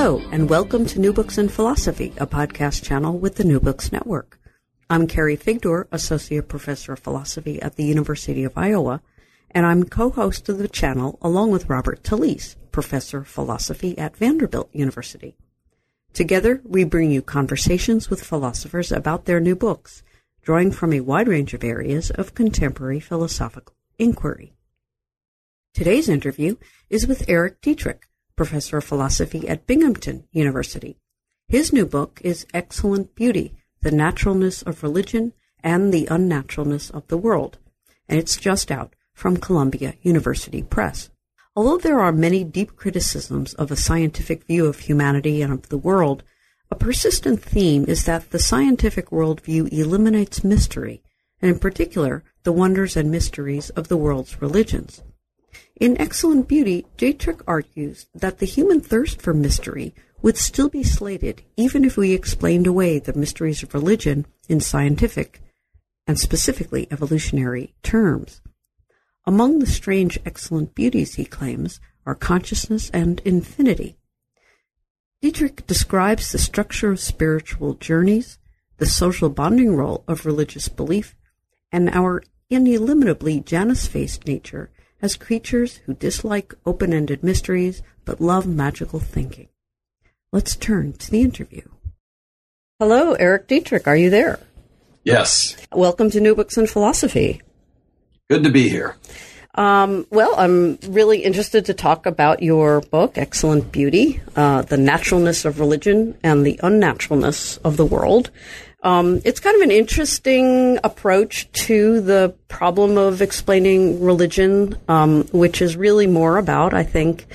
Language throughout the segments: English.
Hello, and welcome to New Books in Philosophy, a podcast channel with the New Books Network. I'm Carrie Figdor, Associate Professor of Philosophy at the University of Iowa, and I'm co-host of the channel along with Robert Talisse, Professor of Philosophy at Vanderbilt University. Together, we bring you conversations with philosophers about their new books, drawing from a wide range of areas of contemporary philosophical inquiry. Today's interview is with Eric Dietrich, Professor of Philosophy at Binghamton University. His new book is Excellent Beauty, The Naturalness of Religion and the Unnaturalness of the World, and it's just out from Columbia University Press. Although there are many deep criticisms of a scientific view of humanity and of the world, a persistent theme is that the scientific worldview eliminates mystery, and in particular, the wonders and mysteries of the world's religions. In Excellent Beauty, Dietrich argues that the human thirst for mystery would still be slated even if we explained away the mysteries of religion in scientific, and specifically evolutionary, terms. Among the strange excellent beauties, he claims, are consciousness and infinity. Dietrich describes the structure of spiritual journeys, the social bonding role of religious belief, and our inelimitably Janus-faced nature as creatures who dislike open-ended mysteries but love magical thinking. Let's turn to the interview. Hello, Eric Dietrich. Are you there? Yes. Welcome to New Books in Philosophy. Good to be here. Well, I'm really interested to talk about your book, Excellent Beauty, The Naturalness of Religion and the Unnaturalness of the World. It's kind of an interesting approach to the problem of explaining religion, which is really more about, I think,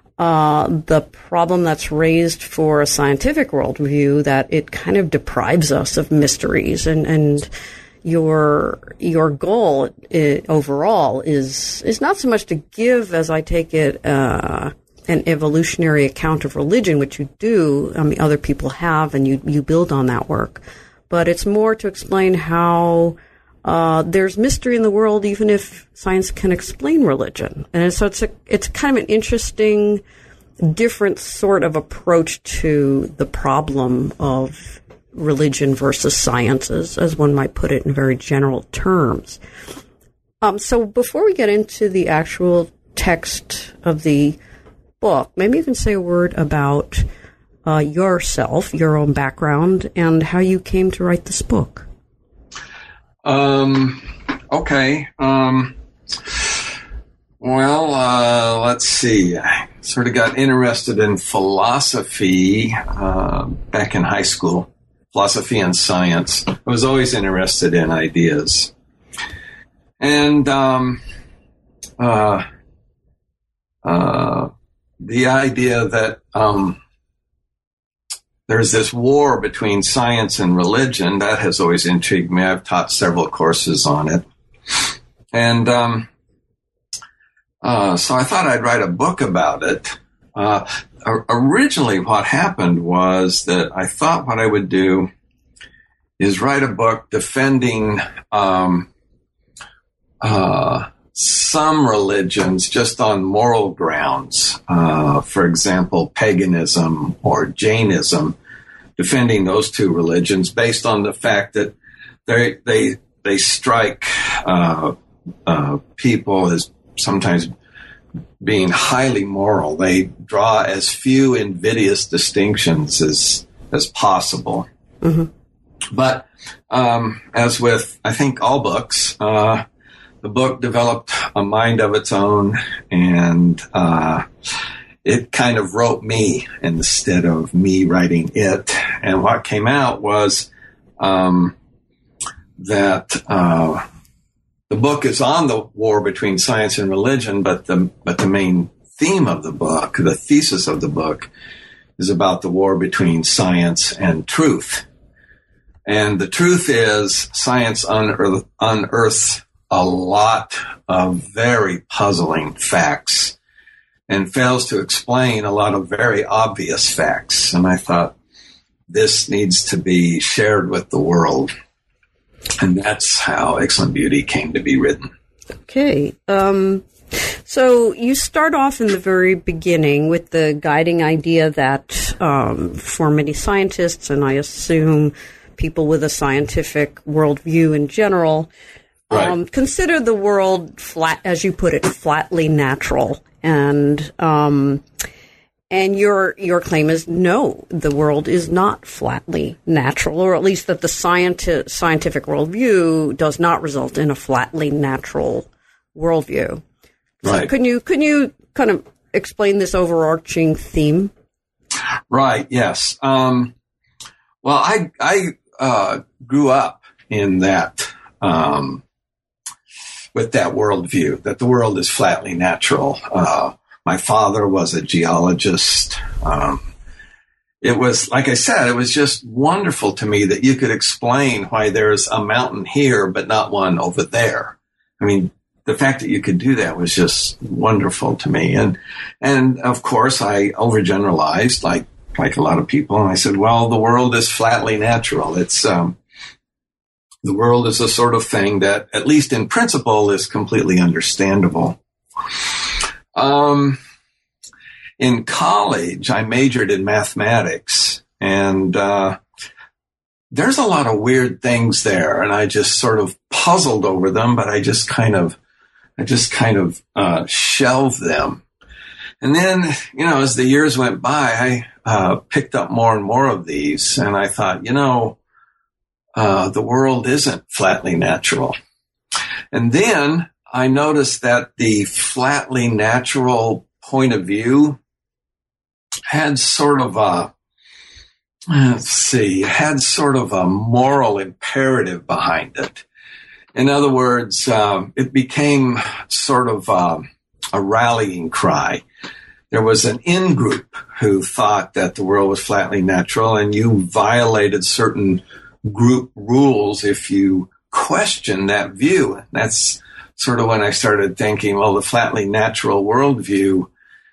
the problem that's raised for a scientific worldview, that it kind of deprives us of mysteries, and your goal overall is not so much to give, as I take it, an evolutionary account of religion, which you do. I mean, other people have, and you build on that work. But it's more to explain how there's mystery in the world, even if science can explain religion. And so it's kind of an interesting, different sort of approach to the problem of religion versus sciences, as one might put it in very general terms. So before we get into the actual text of the book, maybe you can say a word about yourself, your own background, and how you came to write this book. Okay. Let's see. I sort of got interested in philosophy back in high school, philosophy and science. I was always interested in ideas. And the idea that there's this war between science and religion, that has always intrigued me. I've taught several courses on it. And so I thought I'd write a book about it. Originally, what happened was that I thought what I would do is write a book defending some religions just on moral grounds. For example, paganism or Jainism, defending those two religions based on the fact that they strike people as sometimes being highly moral. They draw as few invidious distinctions as possible. Mm-hmm. But as with, I think, all books, the book developed a mind of its own, and it kind of wrote me instead of me writing it. And what came out was that the book is on the war between science and religion, but the main theme of the book, the thesis of the book, is about the war between science and truth. And the truth is, science unearths a lot of very puzzling facts and fails to explain a lot of very obvious facts. And I thought this needs to be shared with the world. And that's how Excellent Beauty came to be written. Okay. So you start off in the very beginning with the guiding idea that for many scientists, and I assume people with a scientific worldview in general, consider the world flat, as you put it, flatly natural. And your claim is no, the world is not flatly natural, or at least that the scientific worldview does not result in a flatly natural worldview. Right. So can you kind of explain this overarching theme? Right. Yes. Well, I grew up in that with that worldview that the world is flatly natural. My father was a geologist. It was, like I said, it was just wonderful to me that you could explain why there's a mountain here but not one over there. I mean, the fact that you could do that was just wonderful to me. And of course, I overgeneralized like a lot of people. And I said, well, the world is flatly natural. It's, the world is a sort of thing that, at least in principle, is completely understandable. In college, I majored in mathematics, and there's a lot of weird things there, and I just sort of puzzled over them, but I just kind of shelved them. And then, as the years went by, I picked up more and more of these, and I thought, the world isn't flatly natural. And then I noticed that the flatly natural point of view had sort of a moral imperative behind it. In other words, it became sort of a rallying cry. There was an in-group who thought that the world was flatly natural, and you violated certain group rules if you question that view. That's sort of when I started thinking, well, the flatly natural worldview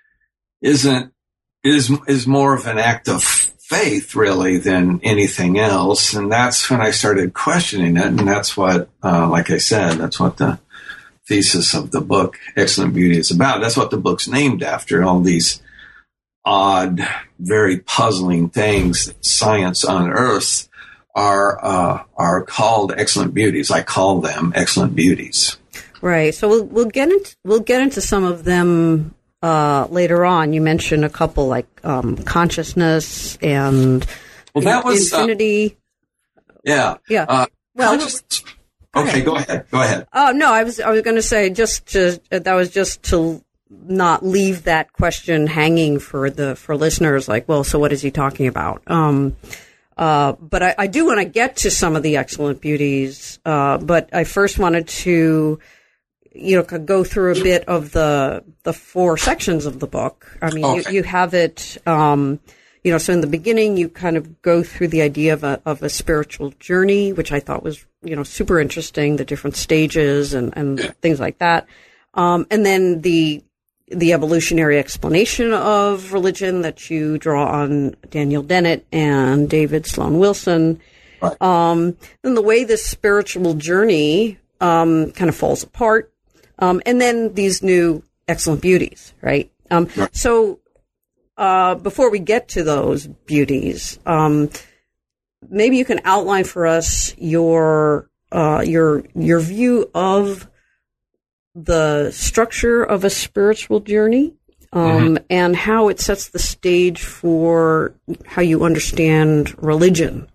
is more of an act of faith, really, than anything else. And that's when I started questioning it. And that's what, like I said, that's what the thesis of the book, Excellent Beauty, is about. That's what the book's named after, all these odd, very puzzling things that science unearths are called excellent beauties. I call them excellent beauties. Right. So we'll get into some of them later on. You mentioned a couple like consciousness and infinity. Yeah. Okay, go ahead. Oh no, I was going to say that was just to not leave that question hanging for listeners. Like, well, so what is he talking about? But I do want to get to some of the excellent beauties. But I first wanted to, go through a bit of the 4 sections of the book. I mean, okay. you have it, so in the beginning you kind of go through the idea of a spiritual journey, which I thought was, super interesting, the different stages and things like that. And then the evolutionary explanation of religion that you draw on Daniel Dennett and David Sloan Wilson. Right. Then the way this spiritual journey kind of falls apart. And then these new excellent beauties, right? Right. So before we get to those beauties, maybe you can outline for us your view of the structure of a spiritual journey, and how it sets the stage for how you understand religion.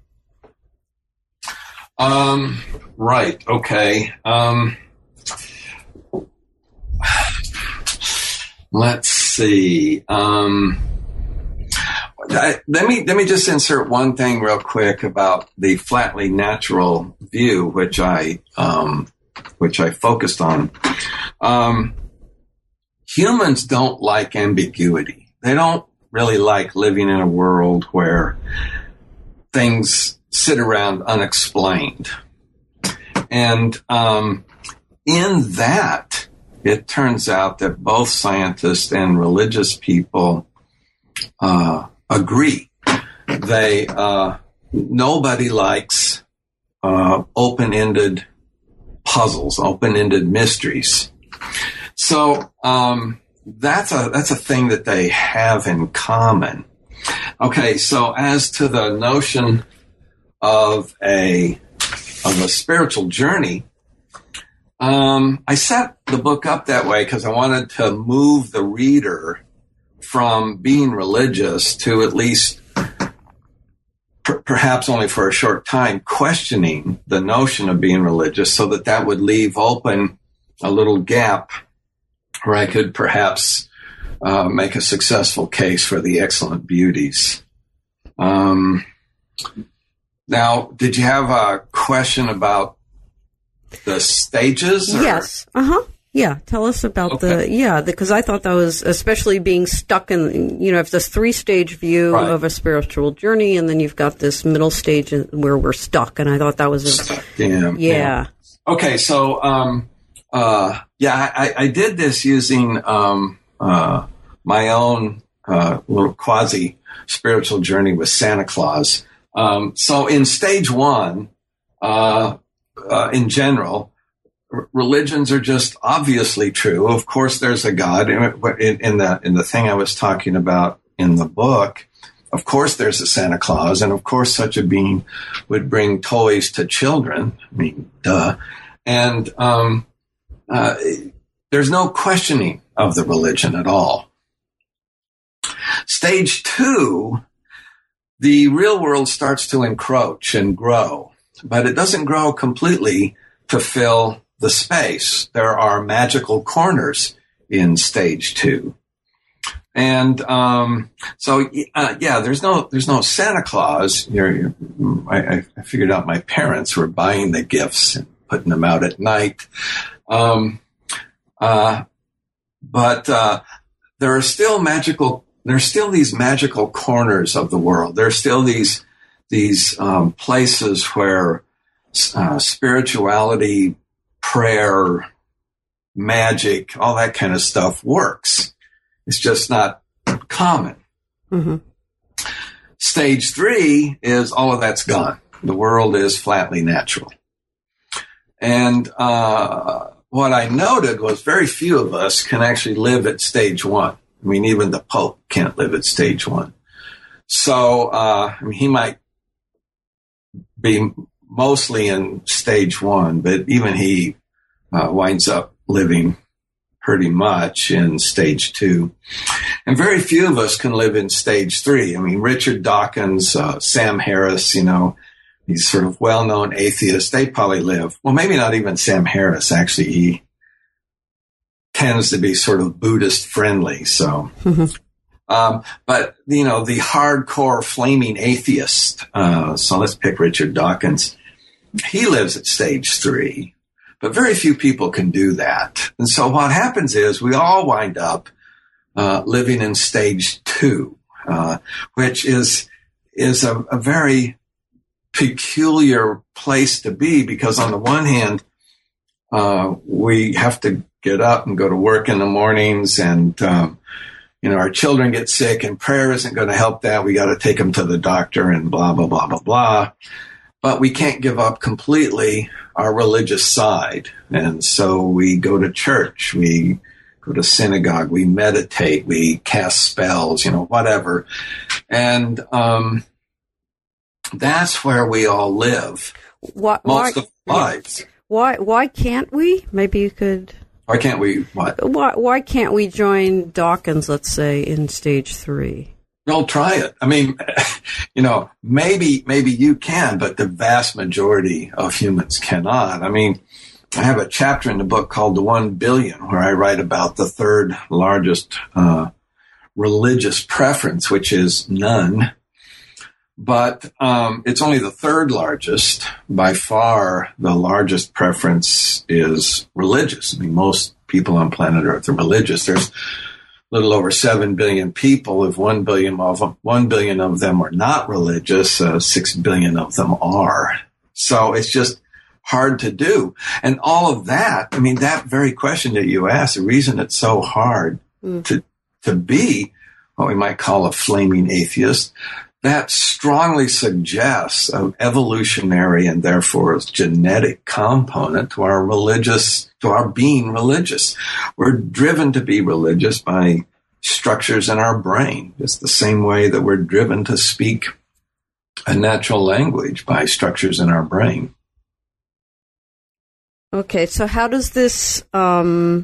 Right. Okay. Let's see. Let me just insert one thing real quick about the flatly natural view, which I focused on. Humans don't like ambiguity. They don't really like living in a world where things sit around unexplained. And in that, it turns out that both scientists and religious people agree. Nobody likes open-ended puzzles, open-ended mysteries. So that's a thing that they have in common. Okay, so as to the notion of a spiritual journey, I set the book up that way because I wanted to move the reader from being religious to at least, perhaps only for a short time, questioning the notion of being religious, so that would leave open a little gap where I could perhaps make a successful case for the excellent beauties. Now, did you have a question about the stages? Or? Yes. Yeah. Tell us about because I thought that was, especially being stuck in, if this 3-stage view of a spiritual journey, and then you've got this middle stage where we're stuck. And I thought that was yeah. Okay. So, I did this using, my own, little quasi spiritual journey with Santa Claus. So in stage 1, in general, religions are just obviously true. Of course, there's a God. In the thing I was talking about in the book, of course, there's a Santa Claus, and of course, such a being would bring toys to children. I mean, duh. And there's no questioning of the religion at all. Stage 2, the real world starts to encroach and grow, but it doesn't grow completely to fill the space. There are magical corners in stage 2. And there's no Santa Claus. I figured out my parents were buying the gifts and putting them out at night. But there are still these magical corners of the world. There's still these places where spirituality, prayer, magic, all that kind of stuff works. It's just not common. Mm-hmm. Stage 3 is all of that's gone. The world is flatly natural. And what I noted was very few of us can actually live at stage 1. I mean, even the Pope can't live at stage 1. So, he might be mostly in stage 1, but even he winds up living pretty much in stage 2. And very few of us can live in stage 3. I mean, Richard Dawkins, Sam Harris, these sort of well-known atheists, they probably live. Well, maybe not even Sam Harris. Actually, he tends to be sort of Buddhist friendly. So, but the hardcore flaming atheist. So let's pick Richard Dawkins. He lives at stage 3, but very few people can do that. And so what happens is we all wind up living in stage 2, which is a very peculiar place to be, because on the one hand, we have to get up and go to work in the mornings, and our children get sick, and prayer isn't going to help that. We got to take them to the doctor and blah, blah, blah, blah, blah. But we can't give up completely our religious side. And so we go to church, we go to synagogue, we meditate, we cast spells, whatever. And that's where we all live most of our lives. Why can't we? Maybe you could... Why can't we what? Why can't we join Dawkins, let's say, in stage 3? Don't try it. I mean, maybe you can, but the vast majority of humans cannot. I mean, I have a chapter in the book called The 1 Billion, where I write about the third largest religious preference, which is none. But it's only the third largest. By far, the largest preference is religious. I mean, most people on planet Earth are religious. There's a little over 7 billion people. If 1 billion of them are not religious, 6 billion of them are. So it's just hard to do. And all of that, I mean, that very question that you asked, the reason it's so hard to be what we might call a flaming atheist, that strongly suggests an evolutionary and therefore a genetic component to our being religious. We're driven to be religious by structures in our brain. It's the same way that we're driven to speak a natural language, by structures in our brain. Okay, so how does this, so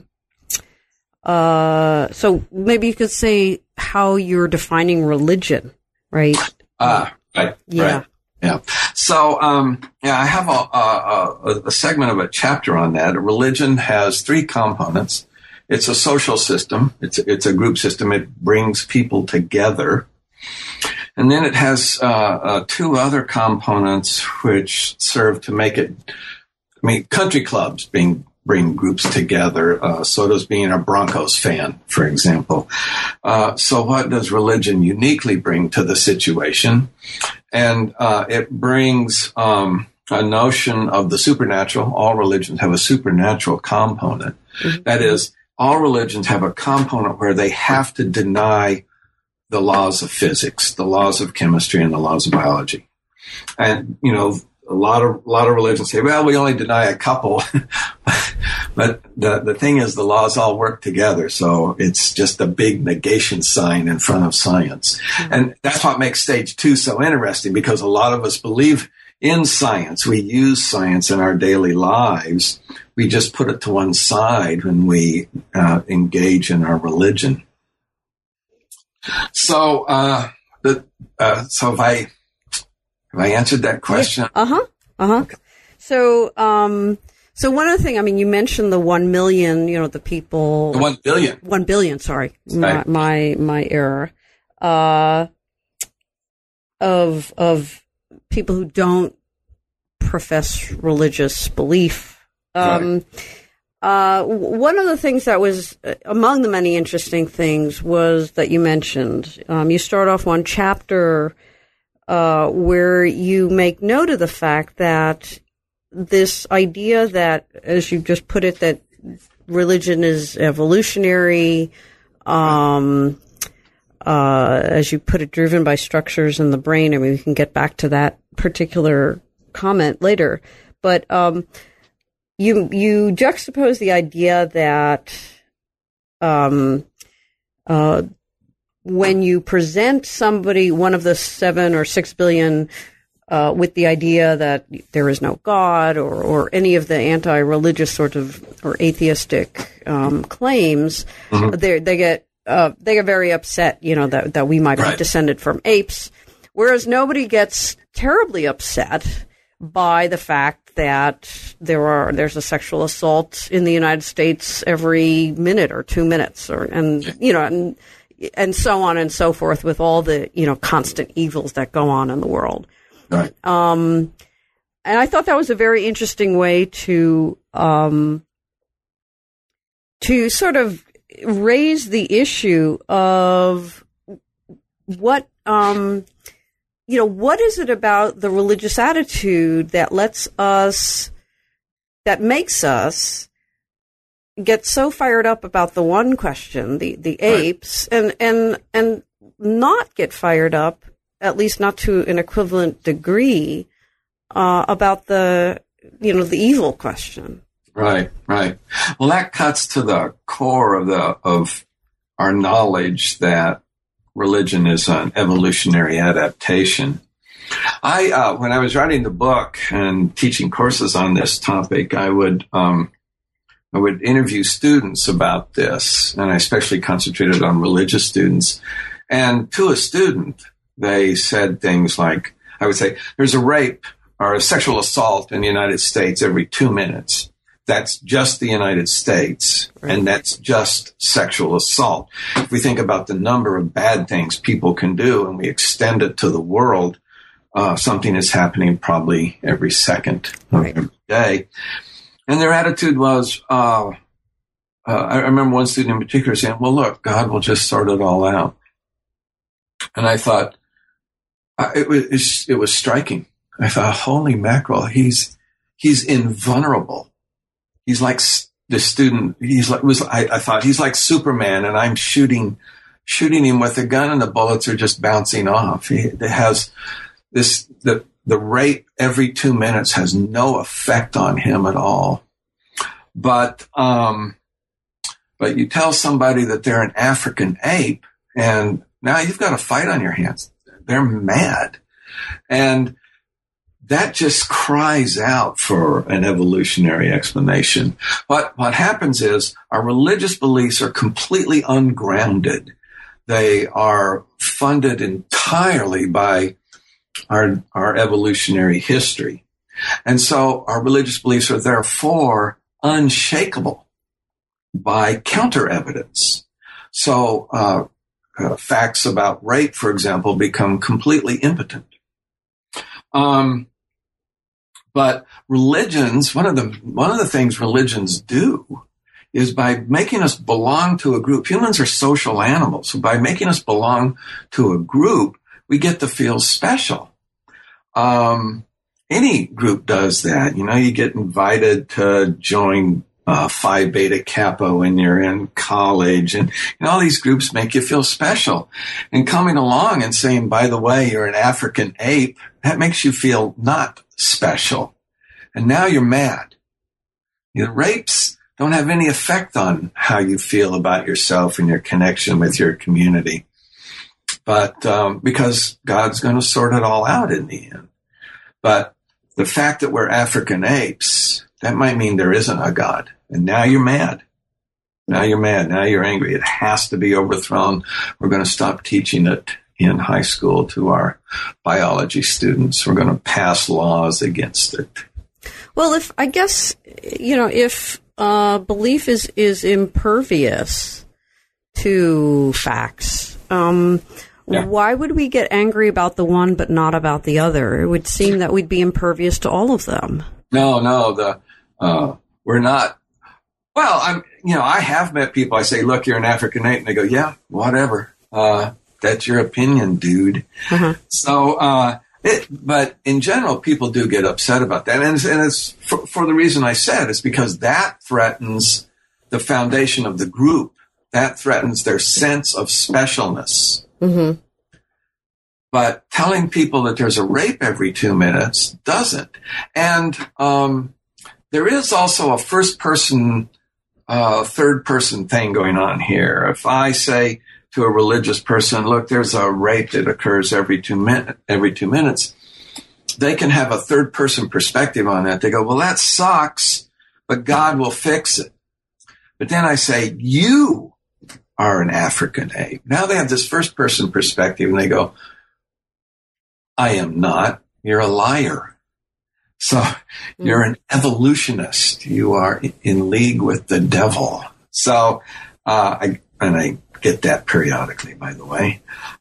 maybe you could say how you're defining religion, right? Right. Yeah. Right. Yeah. So, I have a segment of a chapter on that. Religion has three components. It's a social system. It's a group system. It brings people together. And then it has two other components which serve to make it. I mean, country clubs bring groups together. So does being a Broncos fan, for example. So what does religion uniquely bring to the situation? And it brings a notion of the supernatural. All religions have a supernatural component. Mm-hmm. That is, all religions have a component where they have to deny the laws of physics, the laws of chemistry, and the laws of biology. And, a lot of religions say, well, we only deny a couple. But the thing is, the laws all work together. So it's just a big negation sign in front of science. Mm-hmm. And that's what makes stage 2 so interesting, because a lot of us believe in science. We use science in our daily lives. We just put it to one side when we engage in our religion. So, have I answered that question? Yeah. Okay. So one other thing, you mentioned the 1 million, the people. The 1 billion. 1 billion, sorry. Right. My error. Of people who don't profess religious belief. Right. One of the things that was among the many interesting things was that you mentioned, you start off one chapter where you make note of the fact that this idea that, as you just put it, that religion is evolutionary, as you put it, driven by structures in the brain. We can get back to that particular comment later. But you juxtapose the idea that when you present somebody, one of the 7 or 6 billion, with the idea that there is no God or any of the anti-religious sort of or atheistic claims, mm-hmm. they get very upset, that we might be descended from apes, whereas nobody gets terribly upset by the fact that there's a sexual assault in the United States every minute or 2 minutes, and so on and so forth, with all the constant evils that go on in the world. Right. And I thought that was a very interesting way to sort of raise the issue of what is it about the religious attitude that makes us get so fired up about the one question, the apes, and not get fired up, at least not to an equivalent degree, about the evil question. Right. Well, that cuts to the core of our knowledge that religion is an evolutionary adaptation. When I was writing the book and teaching courses on this topic, I would interview students about this, and I especially concentrated on religious students. And to a student, they said things like, I would say, there's a rape or a sexual assault in the United States every 2 minutes. That's just the United States, and that's just sexual assault. If we think about the number of bad things people can do and we extend it to the world, something is happening probably every second of every day. And their attitude was, I remember one student in particular saying, well, look, God will just sort it all out. And I thought, it was striking. I thought, holy mackerel, he's invulnerable. He's like the student. I thought he's like Superman, and I'm shooting him with a gun, and the bullets are just bouncing off. It has this, the rate every 2 minutes has no effect on him at all. But But you tell somebody that they're an African ape, and now you've got a fight on your hands. They're mad. And that just cries out for an evolutionary explanation. What happens is our religious beliefs are completely ungrounded. They are funded entirely by our evolutionary history. And so our religious beliefs are therefore unshakable by counter evidence. So facts about rape, for example, become completely impotent. But religions, one of the things religions do is by making us belong to a group. Humans are social animals. So by making us belong to a group, we get to feel special. Any group does that. You get invited to join Phi Beta Kappa when you're in college, and all these groups make you feel special. And coming along and saying, by the way, you're an African ape, that makes you feel not special. And now you're mad. Rapes don't have any effect on how you feel about yourself and your connection with your community. But because God's going to sort it all out in the end. But the fact that we're African apes, that might mean there isn't a God. And now you're mad. Now you're mad. Now you're angry. It has to be overthrown. We're going to stop teaching it in high school to our biology students. We're going to pass laws against it. Well, if belief is impervious to facts, why would we get angry about the one but not about the other? It would seem that we'd be impervious to all of them. No, we're not. Well, I have met people. I say, look, you're an African ape. And they go, yeah, whatever. That's your opinion, dude. Uh-huh. So, but in general, people do get upset about that. And it's for the reason I said, it's because that threatens the foundation of the group. That threatens their sense of specialness. Mm-hmm. But telling people that there's a rape every 2 minutes doesn't. And there is also a first-person, third-person thing going on here. If I say to a religious person, look, there's a rape that occurs every 2 minutes, they can have a third-person perspective on that. They go, well, that sucks, but God will fix it. But then I say, you are an African ape. Now they have this first-person perspective, and they go, I am not. You're a liar. So you're an evolutionist. You are in league with the devil. So, I get that periodically, by the way.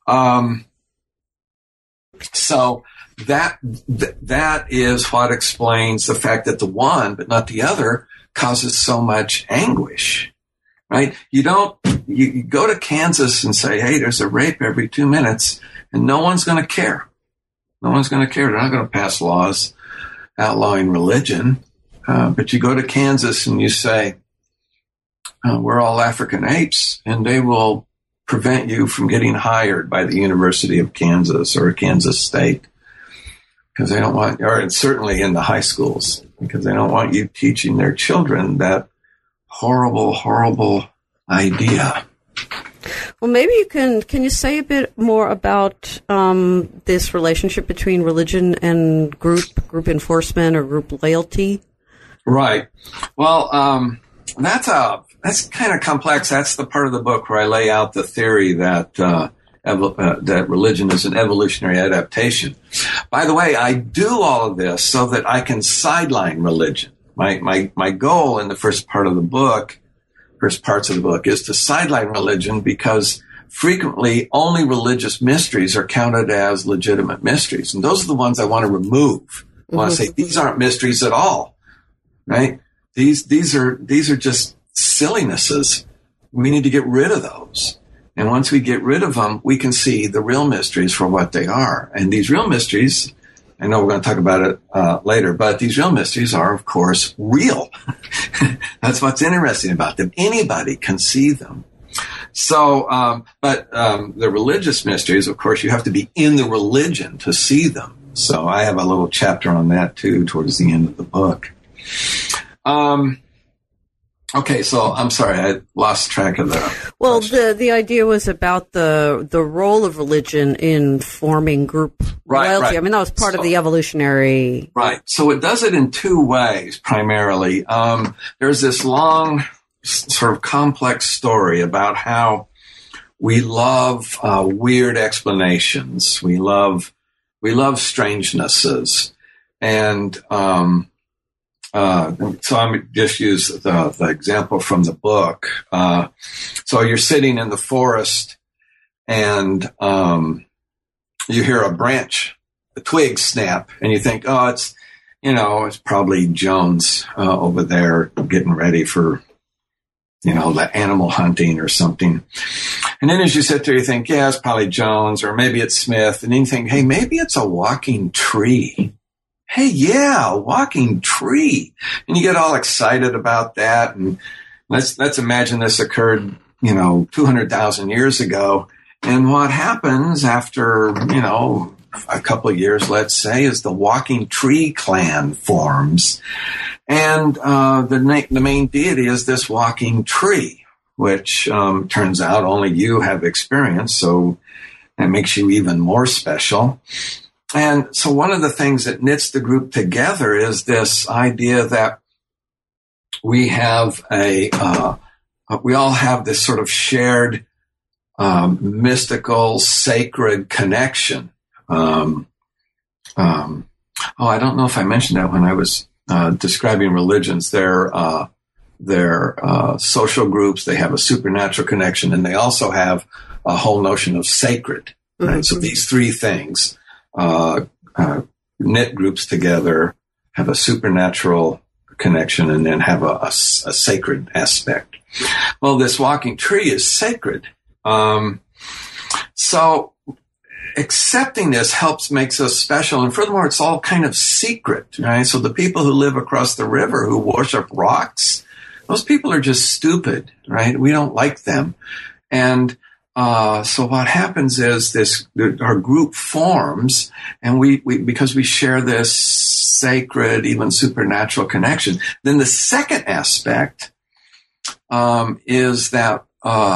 So that is what explains the fact that the one, but not the other, causes so much anguish, right? You go to Kansas and say, hey, there's a rape every 2 minutes, and no one's going to care. No one's going to care. They're not going to pass laws outlawing religion. But you go to Kansas and you say, we're all African apes, and they will prevent you from getting hired by the University of Kansas or Kansas State because they don't want, or certainly in the high schools, because they don't want you teaching their children that horrible, horrible idea. Well, maybe you can you say a bit more about this relationship between religion and group enforcement or group loyalty? Right. Well, that's kind of complex. That's the part of the book where I lay out the theory that that religion is an evolutionary adaptation. By the way, I do all of this so that I can sideline religion. My goal in the first parts of the book is to sideline religion because frequently only religious mysteries are counted as legitimate mysteries. And those are the ones I want to remove. I want to say these aren't mysteries at all, right? These are just sillinesses. We need to get rid of those. And once we get rid of them, we can see the real mysteries for what they are. And these real mysteries, I know we're going to talk about it later, but these real mysteries are, of course, real. That's what's interesting about them. Anybody can see them. So, but the religious mysteries, of course, you have to be in the religion to see them. So I have a little chapter on that, too, towards the end of the book. Okay, so I'm sorry, I lost track of that. Well, the idea was about the role of religion in forming group loyalty. Right. I mean, that was part of the evolutionary. Right. So it does it in two ways, primarily. There's this long, sort of complex story about how we love weird explanations. We love strangenesses, and so I'm just use the example from the book. So you're sitting in the forest and you hear a twig snap, and you think, oh, it's probably Jones over there getting ready for, the animal hunting or something. And then as you sit there, you think, yeah, it's probably Jones, or maybe it's Smith. And then you think, hey, maybe it's a walking tree. Hey, yeah, a walking tree. And you get all excited about that. And let's imagine this occurred, 200,000 years ago. And what happens after, a couple of years, let's say, is the walking tree clan forms. And the main deity is this walking tree, which turns out only you have experienced. So that makes you even more special. And so one of the things that knits the group together is this idea that we have we all have this sort of shared mystical, sacred connection. I don't know if I mentioned that when I was describing religions. They're social groups. They have a supernatural connection, and they also have a whole notion of sacred. Right? Mm-hmm. So these three things knit groups together, have a supernatural connection, and then have a sacred aspect. Well, this walking tree is sacred. So accepting this makes us special. And furthermore, it's all kind of secret, right? So the people who live across the river who worship rocks, those people are just stupid, right? We don't like them. And so what happens is our group forms, and we because we share this sacred, even supernatural connection. Then the second aspect is that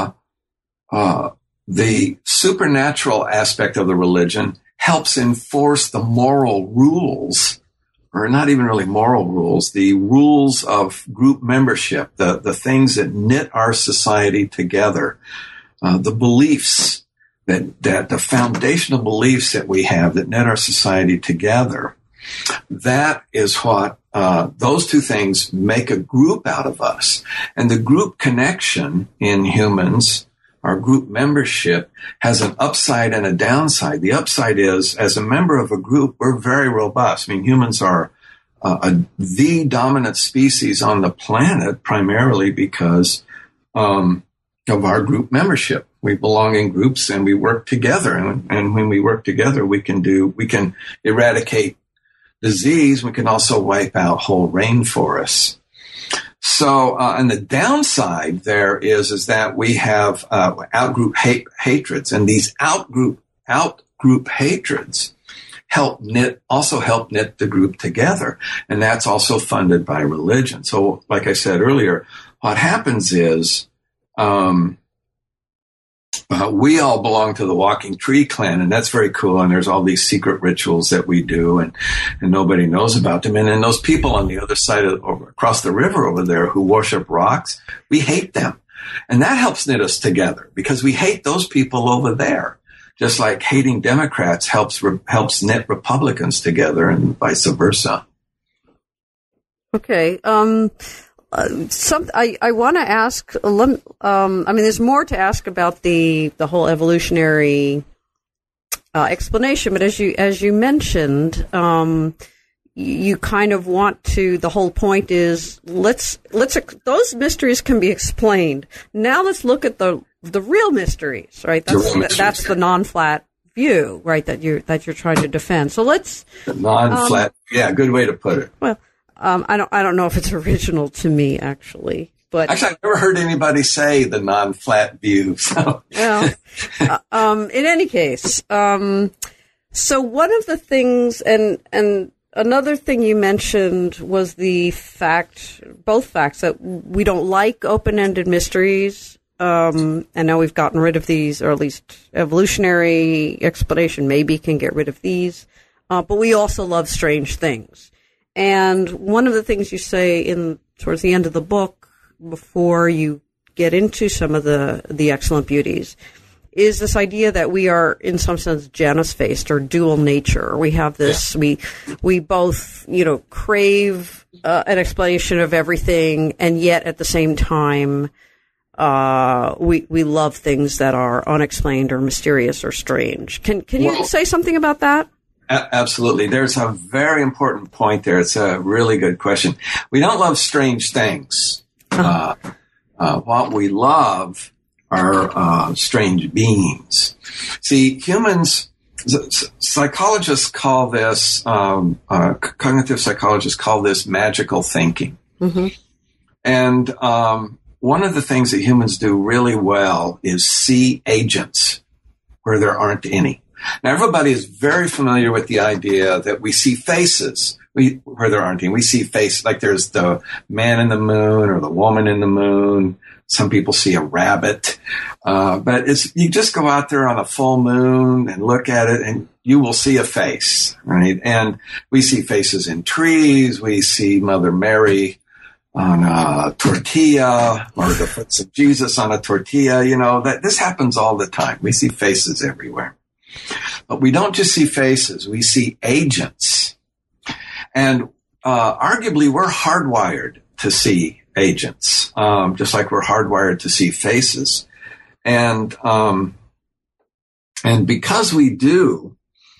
the supernatural aspect of the religion helps enforce the moral rules, or not even really moral rules, the rules of group membership, the things that knit our society together. The beliefs that the foundational beliefs that we have that knit our society together, that is what those two things make a group out of us. And the group connection in humans, our group membership, has an upside and a downside. The upside is, as a member of a group, we're very robust. I mean, humans are the dominant species on the planet, primarily because of our group membership. We belong in groups and we work together. And when we work together, we can eradicate disease. We can also wipe out whole rainforests. So, and the downside there is that we have outgroup hatreds, and these outgroup hatreds help knit the group together. And that's also funded by religion. So, like I said earlier, what happens is, we all belong to the Walking Tree clan, and that's very cool. And there's all these secret rituals that we do, and nobody knows about them. And then those people on the other side across the river over there who worship rocks, we hate them. And that helps knit us together because we hate those people over there. Just like hating Democrats helps knit Republicans together, and vice versa. Okay. I want to ask, there's more to ask about the whole evolutionary explanation, but as you mentioned, you kind of want to, the whole point is those mysteries can be explained. Now let's look at the real mysteries, right? That's the non-flat view, right? That you're trying to defend. So let's non-flat. Good way to put it. Well, I don't know if it's original to me, actually. But actually, I've never heard anybody say the non-flat view. So. Well, in any case, so one of the things, and another thing you mentioned was both facts that we don't like open-ended mysteries, and now we've gotten rid of these, or at least evolutionary explanation maybe can get rid of these, but we also love strange things. And one of the things you say towards the end of the book, before you get into some of the excellent beauties, is this idea that we are, in some sense, Janus-faced or dual nature. We have this, we both, crave an explanation of everything, and yet at the same time, we love things that are unexplained or mysterious or strange. Can you say something about that? Absolutely. There's a very important point there. It's a really good question. We don't love strange things. What we love are strange beings. See, humans, psychologists call this, cognitive psychologists call this magical thinking. Mm-hmm. And one of the things that humans do really well is see agents where there aren't any. Now, everybody is very familiar with the idea that we see faces where there aren't any. We see faces, like there's the man in the moon or the woman in the moon. Some people see a rabbit. But you just go out there on a full moon and look at it and you will see a face, right? And we see faces in trees. We see Mother Mary on a tortilla, or the foot of Jesus on a tortilla. This happens all the time. We see faces everywhere. But we don't just see faces, we see agents. And arguably, we're hardwired to see agents, just like we're hardwired to see faces. And because we do,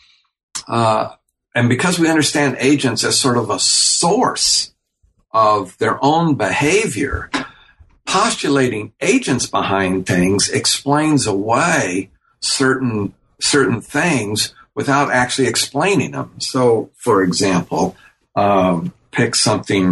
and because we understand agents as sort of a source of their own behavior, postulating agents behind things explains away certain things without actually explaining them. So, for example, pick something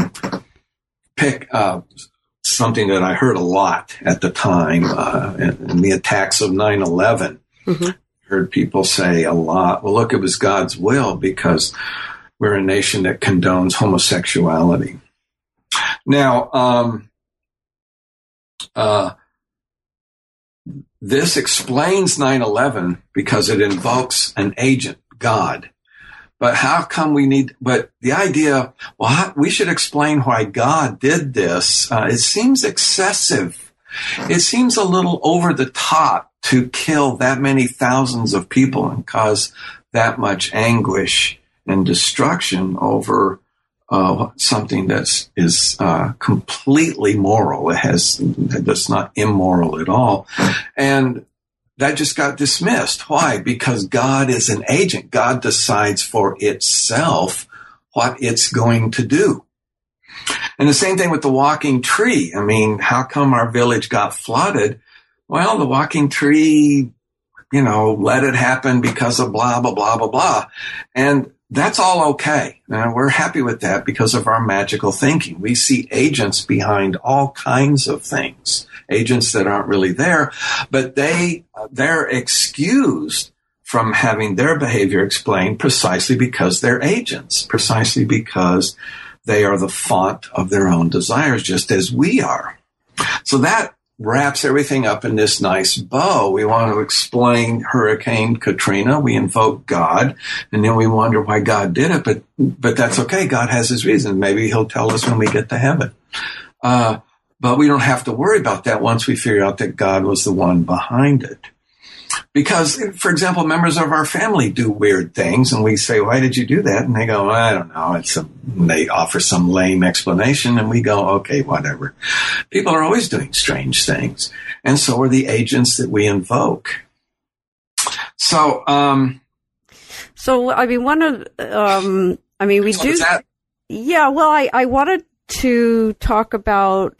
that I heard a lot at the time in the attacks of 9/11. Mm-hmm. Heard people say a lot, well, look, it was God's will because we're a nation that condones homosexuality. Now, this explains 9/11 because it invokes an agent, God. But how come but the idea, we should explain why God did this. It seems excessive. It seems a little over the top to kill that many thousands of people and cause that much anguish and destruction over something that is completely moral. That's not immoral at all. And that just got dismissed. Why? Because God is an agent. God decides for itself what it's going to do. And the same thing with the walking tree. I mean, how come our village got flooded? Well, the walking tree, let it happen because of blah, blah, blah, blah, blah. And that's all okay. And we're happy with that because of our magical thinking. We see agents behind all kinds of things, agents that aren't really there, but they're excused from having their behavior explained precisely because they're agents, precisely because they are the font of their own desires, just as we are. So that wraps everything up in this nice bow. We want to explain Hurricane Katrina. We invoke God, and then we wonder why God did it. But that's okay. God has his reason. Maybe he'll tell us when we get to heaven. But we don't have to worry about that once we figure out that God was the one behind it. Because, for example, members of our family do weird things, and we say, why did you do that? And they go, I don't know. They offer some lame explanation, and we go, okay, whatever. People are always doing strange things, and so are the agents that we invoke. So, I wanted to talk about,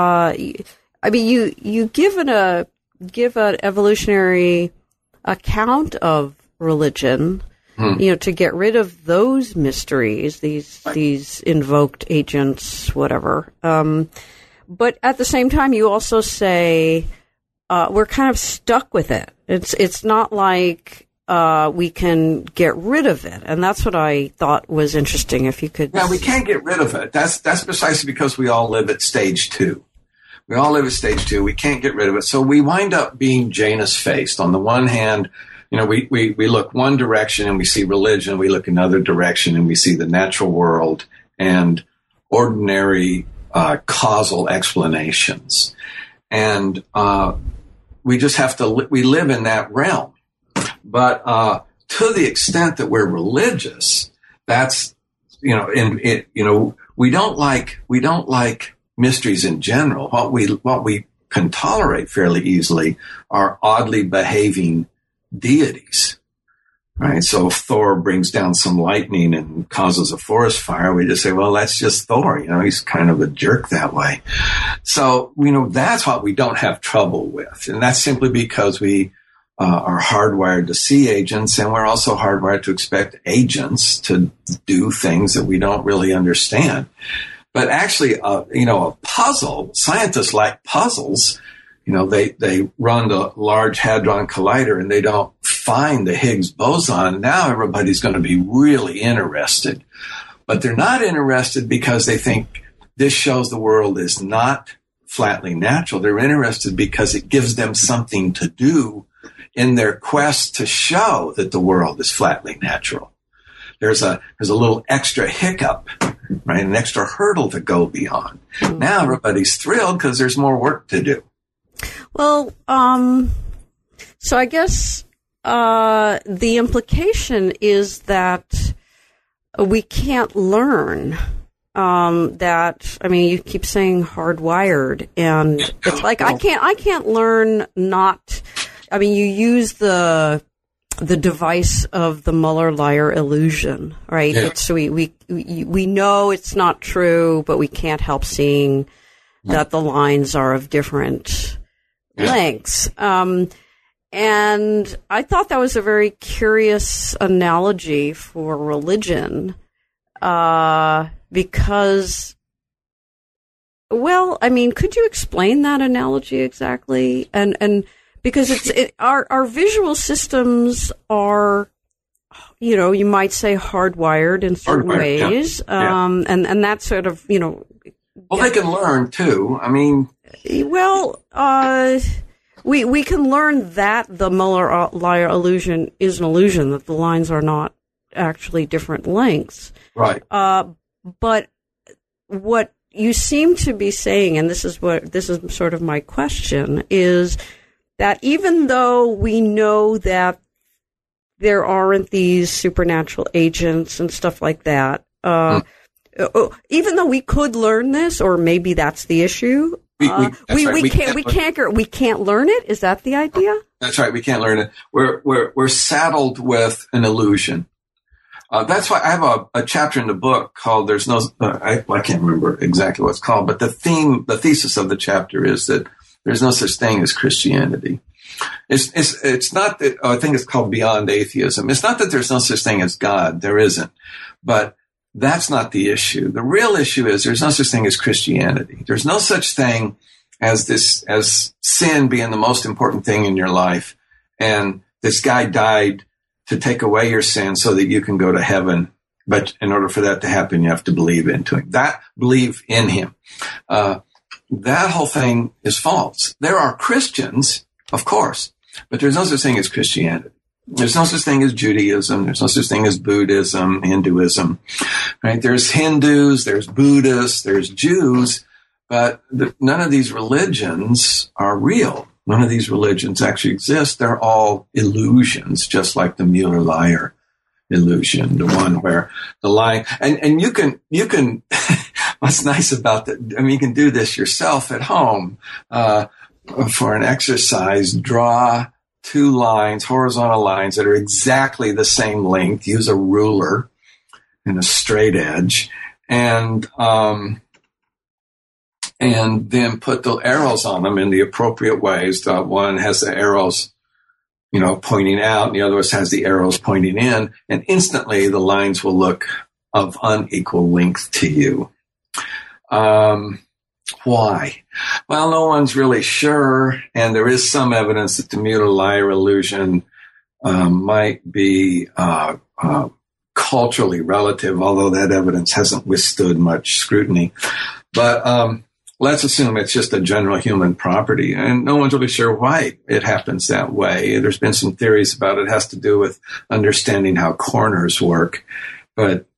you give an evolutionary account of religion, to get rid of those mysteries, these invoked agents, whatever. But at the same time, you also say we're kind of stuck with it. It's not like we can get rid of it. And that's what I thought was interesting. If you could. Yeah, we can't get rid of it. That's precisely because we all live at stage 2. We all live at stage 2. We can't get rid of it. So we wind up being Janus-faced. On the one hand, we look one direction and we see religion. We look another direction and we see the natural world and ordinary causal explanations. And we just have to, we live in that realm. But to the extent that we're religious, that's, we don't like mysteries in general. What we can tolerate fairly easily are oddly behaving deities, right? So if Thor brings down some lightning and causes a forest fire, we just say, well, that's just Thor. He's kind of a jerk that way. So, that's what we don't have trouble with. And that's simply because we are hardwired to see agents, and we're also hardwired to expect agents to do things that we don't really understand. But actually, a puzzle, scientists like puzzles. They run the Large Hadron Collider and they don't find the Higgs boson. Now everybody's going to be really interested. But they're not interested because they think this shows the world is not flatly natural. They're interested because it gives them something to do in their quest to show that the world is flatly natural. There's a little extra hiccup, right? An extra hurdle to go beyond. Mm-hmm. Now everybody's thrilled because there's more work to do. Well, so I guess the implication is that we can't learn that. I mean, you keep saying hardwired, and it's like I can't learn not. I mean, you use the device of the Muller-Lyer illusion, right? Yeah. So we know it's not true, but we can't help seeing that the lines are of different lengths. And I thought that was a very curious analogy for religion, because, well, I mean, could you explain that analogy exactly? And because our visual systems are, you might say hardwired in certain ways. Yeah. And that sort of, well, they can learn too. I mean, well, we can learn that the Muller-Lyer illusion is an illusion, that the lines are not actually different lengths. Right. But what you seem to be saying, and this is sort of my question, is that even though we know that there aren't these supernatural agents and stuff like that, even though we could learn this, or maybe that's the issue, we can't learn it. Is that the idea? That's right. We can't learn it. We're saddled with an illusion. That's why I have a chapter in the book called "There's No." I can't remember exactly what it's called, but the thesis of the chapter is that there's no such thing as Christianity. It's not that, I think it's called Beyond Atheism. It's not that there's no such thing as God. There isn't. But that's not the issue. The real issue is there's no such thing as Christianity. There's no such thing as sin being the most important thing in your life. And this guy died to take away your sin so that you can go to heaven. But in order for that to happen, you have to believe into him. Believe in him. That whole thing is false. There are Christians, of course, but there's no such thing as Christianity. There's no such thing as Judaism. There's no such thing as Buddhism, Hinduism, right? There's Hindus, there's Buddhists, there's Jews, but none of these religions are real. None of these religions actually exist. They're all illusions, just like the Muller-Lyer illusion, the one where the line, and you can, what's nice about that, I mean, you can do this yourself at home, for an exercise. Draw two lines, horizontal lines that are exactly the same length. Use a ruler and a straight edge, and then put the arrows on them in the appropriate ways. The one has the arrows, pointing out, and the other has the arrows pointing in, and instantly the lines will look of unequal length to you. Why? Well, no one's really sure, and there is some evidence that the Muller-Lyer illusion might be culturally relative, although that evidence hasn't withstood much scrutiny. But let's assume it's just a general human property, and no one's really sure why it happens that way. There's been some theories about it. It has to do with understanding how corners work, but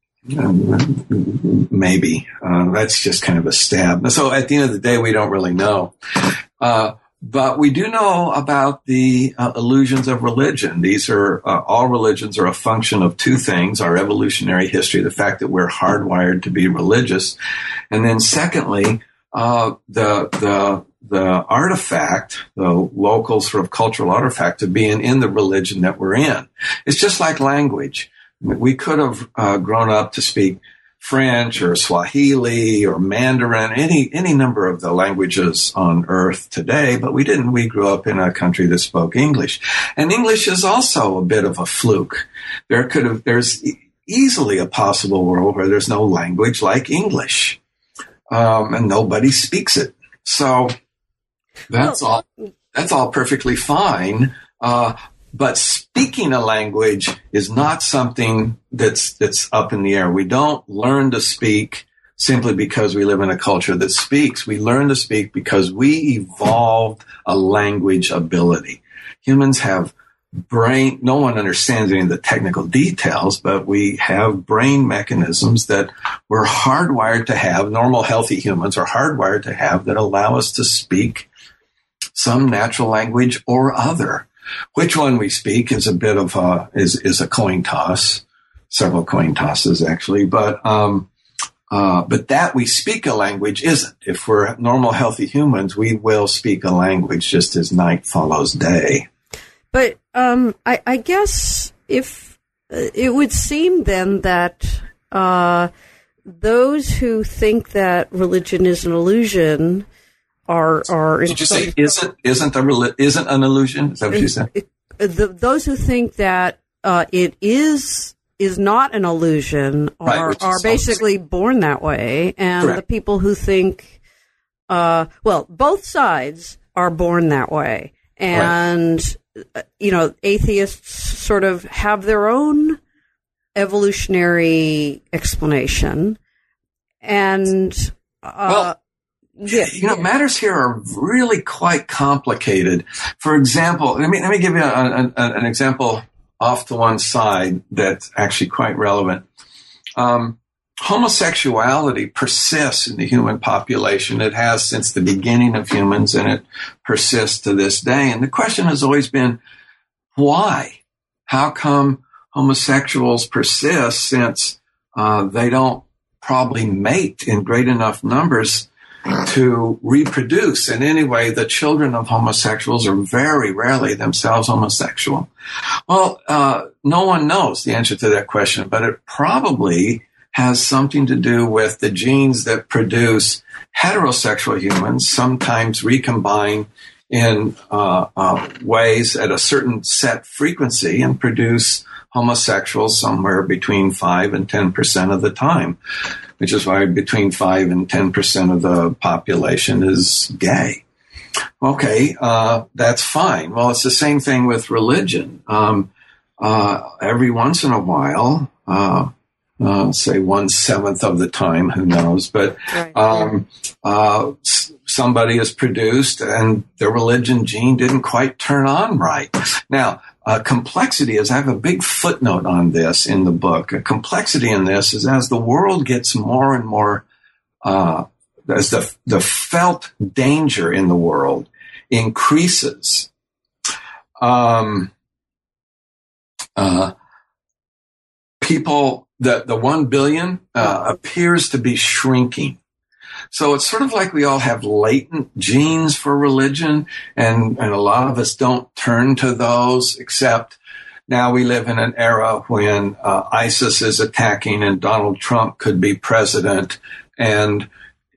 maybe that's just kind of a stab. So at the end of the day, we don't really know. But we do know about the illusions of religion. These are all religions are a function of two things: our evolutionary history, the fact that we're hardwired to be religious, and then secondly, the artifact, the local sort of cultural artifact of being in the religion that we're in. It's just like language. We could have grown up to speak French or Swahili or Mandarin, any number of the languages on earth today, but we didn't. We grew up in a country that spoke English. And English is also a bit of a fluke. There's easily a possible world where there's no language like English, and nobody speaks it. So that's all perfectly fine. But speaking a language is not something that's up in the air. We don't learn to speak simply because we live in a culture that speaks. We learn to speak because we evolved a language ability. Humans have brain. No one understands any of the technical details, but we have brain mechanisms that we're hardwired to have. Normal, healthy humans are hardwired to have that allow us to speak some natural language or other. Which one we speak is a bit of is a coin toss, several coin tosses actually, but that we speak a language isn't. If we're normal, healthy humans, we will speak a language just as night follows day. But I guess if it would seem then that those who think that religion is an illusion are Did you say isn't an illusion? Is that what you said? Those who think that it is not an illusion are basically born that way, and correct. The people who think, both sides are born that way, and right. Atheists sort of have their own evolutionary explanation, and matters here are really quite complicated. For example, let me give you an example off to one side that's actually quite relevant. Homosexuality persists in the human population. It has since the beginning of humans, and it persists to this day. And the question has always been, why? How come homosexuals persist since they don't probably mate in great enough numbers to reproduce? And anyway, the children of homosexuals are very rarely themselves homosexual. Well, no one knows the answer to that question, but it probably has something to do with the genes that produce heterosexual humans, sometimes recombine in ways at a certain set frequency and produce homosexuals somewhere between 5 and 10% of the time, which is why between 5 and 10% of the population is gay. Okay, that's fine. Well, it's the same thing with religion. Every once in a while, say 1/7 of the time, who knows, but somebody is produced and the religion gene didn't quite turn on right. Now, complexity is, I have a big footnote on this in the book. A complexity in this is as the world gets more and more, as the felt danger in the world increases, people, the 1 billion appears to be shrinking. So it's sort of like we all have latent genes for religion, and a lot of us don't turn to those, except now we live in an era when ISIS is attacking and Donald Trump could be president, and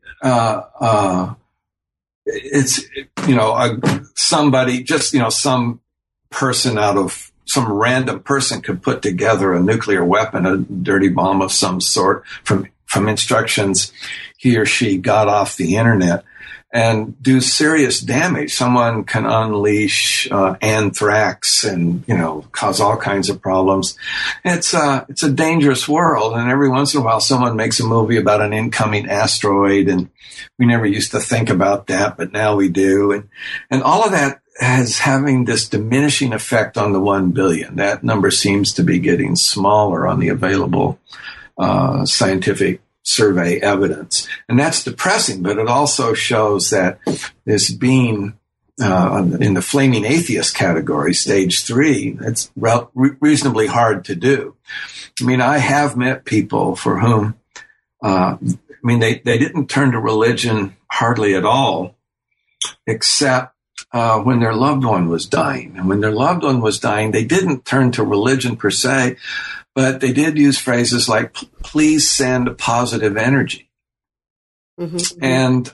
it's, somebody, just, some person out of some random person could put together a nuclear weapon, a dirty bomb of some sort from instructions he or she got off the internet. and do serious damage. Someone can unleash anthrax and, cause all kinds of problems. It's a dangerous world, and every once in a while someone makes a movie about an incoming asteroid, and we never used to think about that, but now we do. And all of that is having this diminishing effect on the 1 billion. That number seems to be getting smaller on the available scientific survey evidence. And that's depressing, but it also shows that this being in the flaming atheist category, stage 3, it's reasonably hard to do. I mean, I have met people for whom, they didn't turn to religion hardly at all, except when their loved one was dying. And when their loved one was dying, they didn't turn to religion per se, but they did use phrases like, please send positive energy. Mm-hmm. And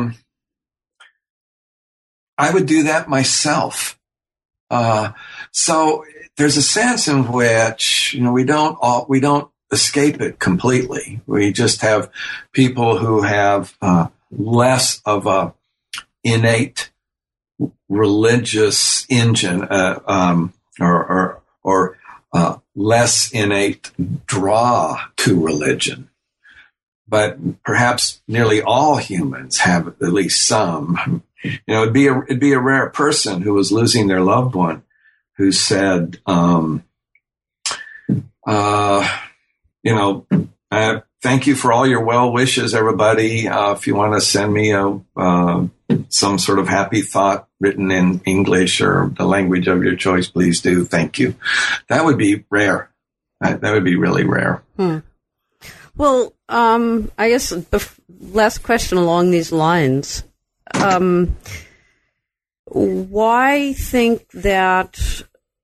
I would do that myself. So there's a sense in which, we don't escape it completely. We just have people who have less of a innate religious engine, or less innate draw to religion. But perhaps nearly all humans have at least some. It'd be a rare person who was losing their loved one who said, thank you for all your well wishes, everybody. If you want to send me some sort of happy thought written in English or the language of your choice, please do. Thank you. That would be rare. That would be really rare. Well, I guess the last question along these lines. Why think that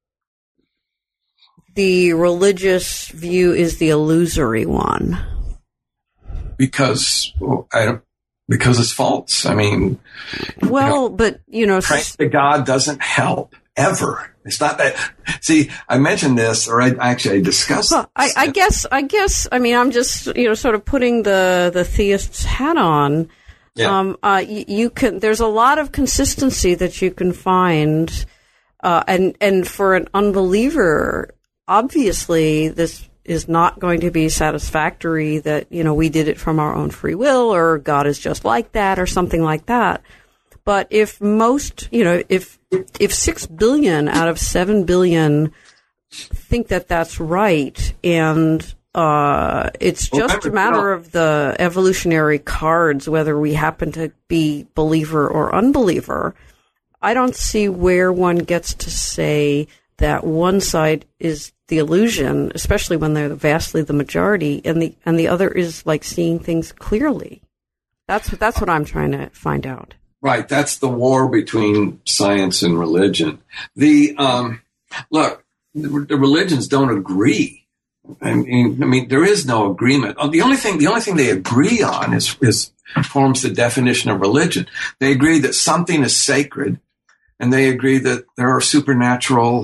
the religious view is the illusory one? Because it's false. I mean, but praying to God doesn't help ever. It's not that. See, I mentioned this, or I discussed. Well, I guess. I mean, I'm just sort of putting the theist's hat on. Yeah. You can. There's a lot of consistency that you can find, and for an unbeliever, obviously this is not going to be satisfactory. That we did it from our own free will, or God is just like that, or something like that. But if most, if 6 billion out of 7 billion think that that's right, and it's just a matter of the evolutionary cards, whether we happen to be believer or unbeliever, I don't see where one gets to say that one side is the illusion, especially when they're vastly the majority, and the other is like seeing things clearly. That's what I'm trying to find out. Right, that's the war between science and religion. The religions don't agree. I mean, there is no agreement. The only thing they agree on is forms the definition of religion. They agree that something is sacred, and they agree that there are supernatural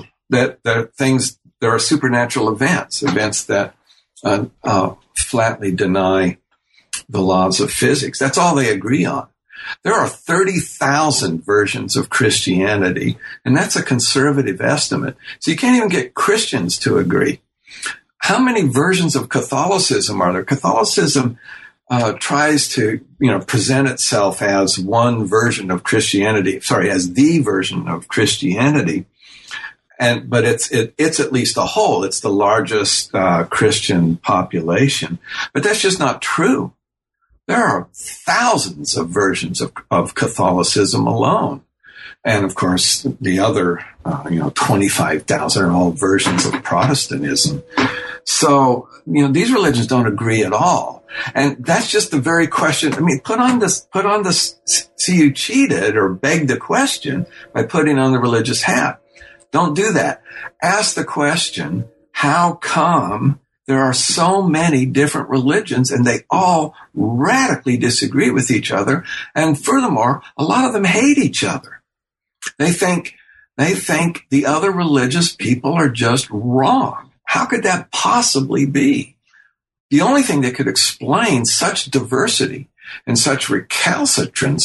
events that flatly deny the laws of physics. That's all they agree on. There are 30,000 versions of Christianity, and that's a conservative estimate. So you can't even get Christians to agree. How many versions of Catholicism are there? Catholicism tries to, present itself as one version of Christianity. As the version of Christianity, but it's at least a whole. It's the largest Christian population, but that's just not true. There are thousands of versions of Catholicism alone. And of course, the other, 25,000 are all versions of Protestantism. So, these religions don't agree at all. And that's just the very question. I mean, put on this, see you cheated or beg the question by putting on the religious hat. Don't do that. Ask the question, how come there are so many different religions and they all radically disagree with each other? And furthermore, a lot of them hate each other. They think the other religious people are just wrong. How could that possibly be? The only thing that could explain such diversity and such recalcitrance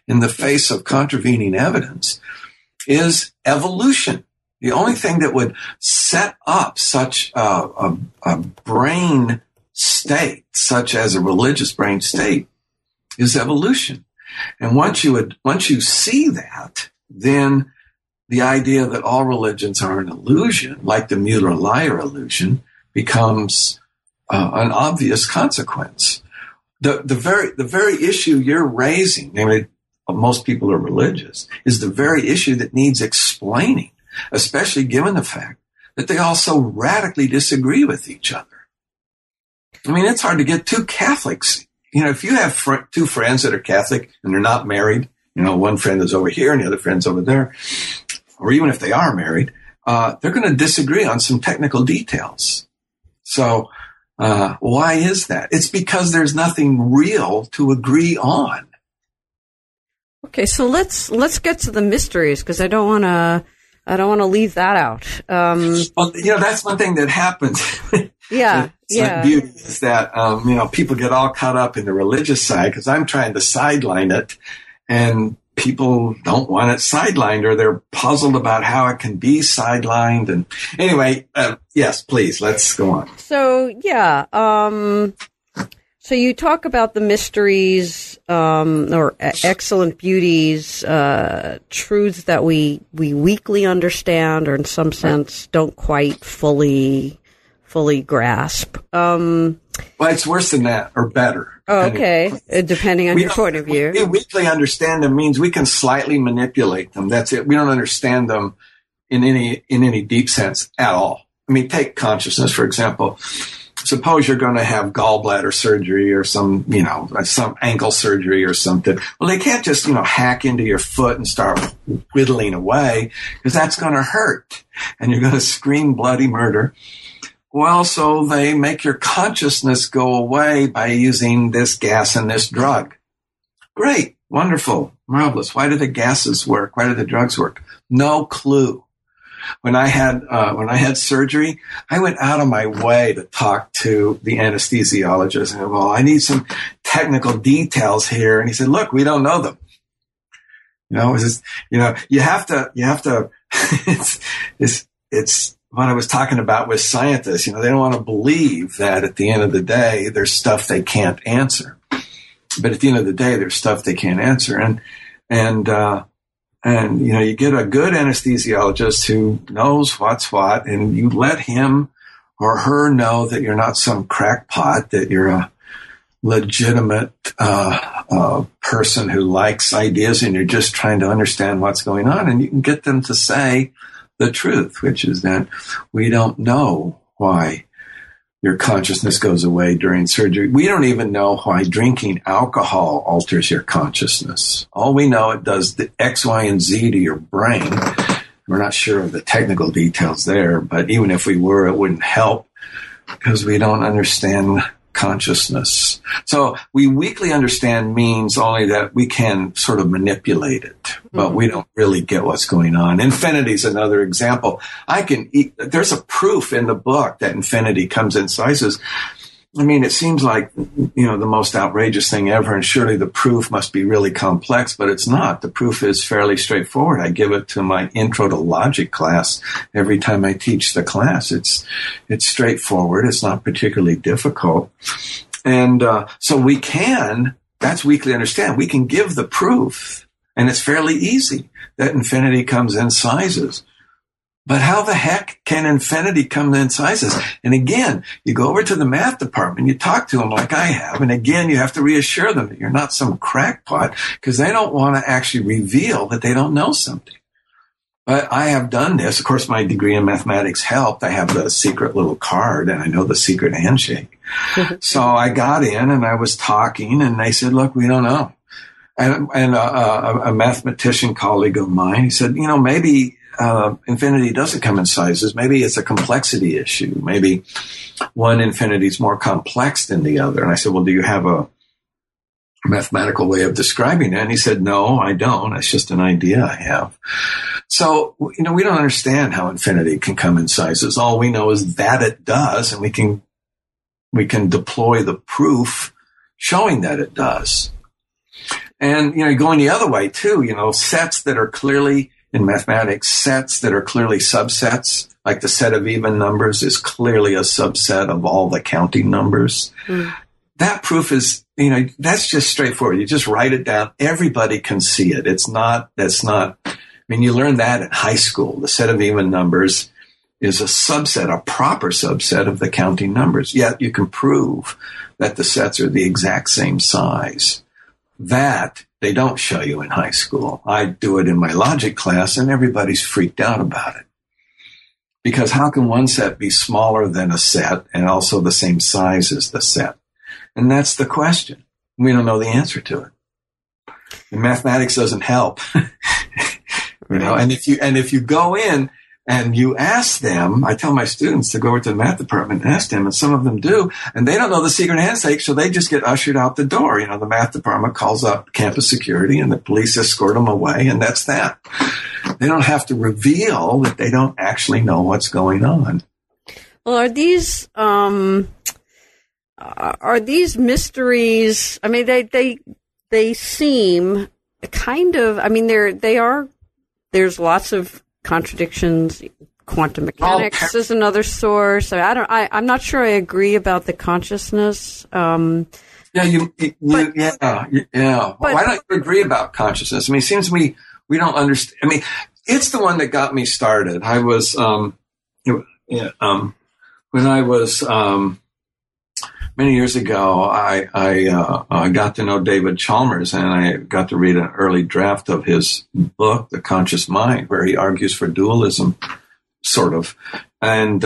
in the face of contravening evidence is evolution. The only thing that would set up such a brain state, such as a religious brain state, is evolution. And once you see that, then the idea that all religions are an illusion, like the Mueller-Lyer illusion, becomes an obvious consequence. The very issue you're raising, namely, most people are religious, is the very issue that needs explaining, especially given the fact that they all so radically disagree with each other. I mean, it's hard to get two Catholics. You know, if you have two friends that are Catholic and they're not married, you know, one friend is over here and the other friend's over there, or even if they are married, they're going to disagree on some technical details. So why is that? It's because there's nothing real to agree on. Okay, so let's get to the mysteries, because I don't want to leave that out. Well, you know, that's one thing that happens. Yeah. Like beauty is that, you know, people get all caught up in the religious side because I'm trying to sideline it, and people don't want it sidelined, or they're puzzled about how it can be sidelined. And anyway, yes, please, let's go on. So, yeah. So you talk about the mysteries, or excellent beauties, truths that we weakly understand, or in some sense don't quite fully grasp. Well, it's worse than that, or better. Oh, okay. Depending on your point of view. We weakly understand them means we can slightly manipulate them. That's it. We don't understand them in any deep sense at all. I mean, take consciousness, for example. Suppose you're going to have gallbladder surgery or some ankle surgery or something. Well, they can't just, hack into your foot and start whittling away, because that's going to hurt and you're going to scream bloody murder. Well, so they make your consciousness go away by using this gas and this drug. Great. Wonderful. Marvelous. Why do the gases work? Why do the drugs work? No clue. When I had surgery, I went out of my way to talk to the anesthesiologist. And well, I need some technical details here. And he said, look, we don't know them. You have to, it's what I was talking about with scientists. They don't want to believe that at the end of the day, there's stuff they can't answer. But at the end of the day, there's stuff they can't answer. And you get a good anesthesiologist who knows what's what, and you let him or her know that you're not some crackpot, that you're a legitimate person who likes ideas, and you're just trying to understand what's going on. And you can get them to say the truth, which is that we don't know why your consciousness goes away during surgery. We don't even know why drinking alcohol alters your consciousness. All we know, it does the X, Y, and Z to your brain. We're not sure of the technical details there, but even if we were, it wouldn't help because we don't understand consciousness. So we weakly understand means only that we can sort of manipulate it, but we don't really get what's going on. Infinity is another example. There's a proof in the book that infinity comes in sizes. I mean, it seems like, the most outrageous thing ever, and surely the proof must be really complex, but it's not. The proof is fairly straightforward. I give it to my Intro to Logic class every time I teach the class. It's straightforward. It's not particularly difficult. And so that's weakly understand. We can give the proof, and it's fairly easy that infinity comes in sizes. But how the heck can infinity come in sizes? And again, you go over to the math department, you talk to them like I have, and again, you have to reassure them that you're not some crackpot, because they don't want to actually reveal that they don't know something. But I have done this. Of course, my degree in mathematics helped. I have the secret little card, and I know the secret handshake. So I got in, and I was talking, and they said, look, we don't know. And a mathematician colleague of mine, he said, maybe infinity doesn't come in sizes. Maybe it's a complexity issue. Maybe one infinity is more complex than the other. And I said, well, do you have a mathematical way of describing it? And he said, no, I don't. It's just an idea I have. So, we don't understand how infinity can come in sizes. All we know is that it does, and we can deploy the proof showing that it does. And, going the other way too, sets that are clearly in mathematics, sets that are clearly subsets, like the set of even numbers is clearly a subset of all the counting numbers. Mm. That proof is, that's just straightforward. You just write it down. Everybody can see it. You learn that in high school. The set of even numbers is a subset, a proper subset of the counting numbers. Yet you can prove that the sets are the exact same size. That they don't show you in high school. I do it in my logic class and everybody's freaked out about it. Because how can one set be smaller than a set and also the same size as the set? And that's the question. We don't know the answer to it. And mathematics doesn't help. And if you go in and you ask them, I tell my students to go over to the math department and ask them, and some of them do, and they don't know the secret handshake, so they just get ushered out the door. The math department calls up campus security and the police escort them away, and that's that. They don't have to reveal that they don't actually know what's going on. Well, are these mysteries? I mean, they seem kind of. There's lots of contradictions. Quantum mechanics is another source. I'm not sure I agree about the consciousness. Yeah. Well, why don't you agree about consciousness? It seems to me we don't understand. It's the one that got me started. I was, when I was, many years ago, I got to know David Chalmers, and I got to read an early draft of his book, The Conscious Mind, where he argues for dualism, sort of. And